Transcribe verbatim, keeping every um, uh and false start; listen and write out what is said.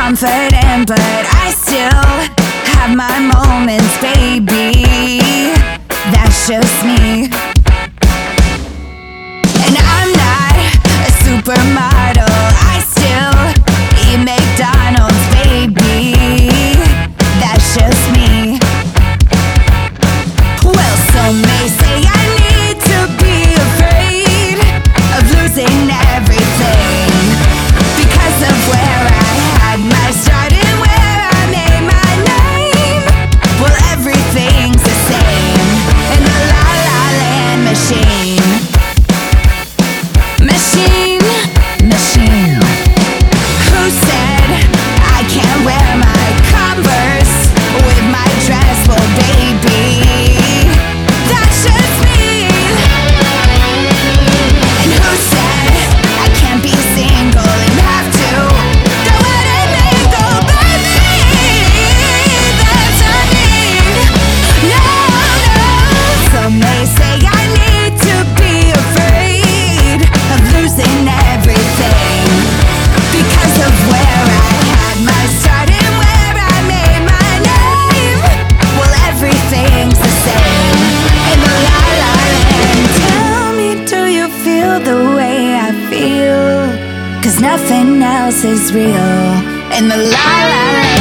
confident, but I still have my moments, baby. That's just me. And I'm not a supermodel, I still eat McDonald's, baby. That's just me. Well, some may say I need to be afraid of losing everything because of where I had my start and where I made my name. Well, everything's the same in the La La Land machine. Machine, machine. Who said I can't wear my Converse with my dress? Well, baby, that's just me. And who said I can't be single and have to go out and mingle, baby? That's not me. No, no. Some may say I need to be afraid of losing everything because of where I had my start and where I made my name. Well, everything's the same in the La La Land. Tell me, do you feel the way I feel? 'Cause nothing else is real in the La La Land.